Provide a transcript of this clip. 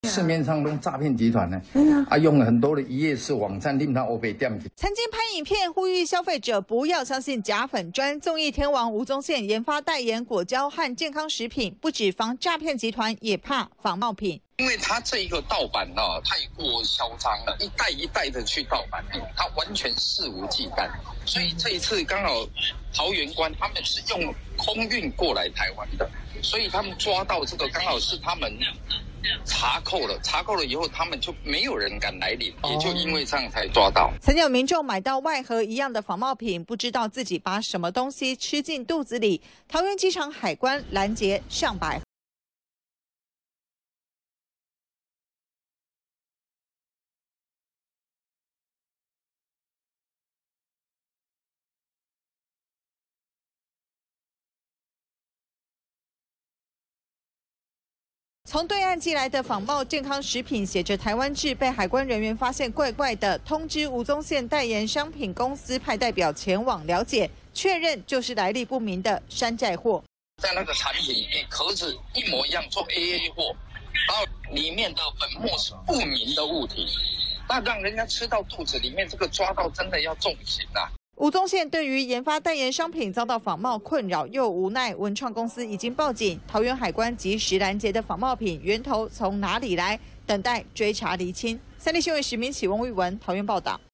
市面上用诈骗集团呢，用了很多的一页式网站令他欧北店。 曾经拍影片呼吁消费者不要相信假粉专，综艺天王吴宗宪研发代言果胶和健康食品，不止防诈骗集团，也怕仿冒品。 因为他这一个盗版太过嚣张了，一代一代的去盗版，他完全肆无忌惮。所以这一次刚好桃园关他们是用空运过来台湾的，所以他们抓到这个刚好是他们查扣了以后，他们就没有人敢来领，也就因为这样才抓到。 曾有民众买到外盒一样的仿冒品，不知道自己把什么东西吃进肚子里。桃园机场海关拦截上百盒。从对岸寄来的仿冒健康食品写着台湾制，被海关人员发现怪怪的，通知吴宗宪代言商品公司派代表前往了解，确认就是来历不明的山寨货。 在那个产品壳子一模一样，做 AA 货，然后里面的粉末是不明的物体，那让人家吃到肚子里面，这个抓到真的要重刑啊！ 吴宗宪对于研发代言商品遭到仿冒困扰又无奈，文创公司已经报警，桃园海关及时拦截的仿冒品源头从哪里来，等待追查厘清。三立新闻10名起翁玉文桃园报道。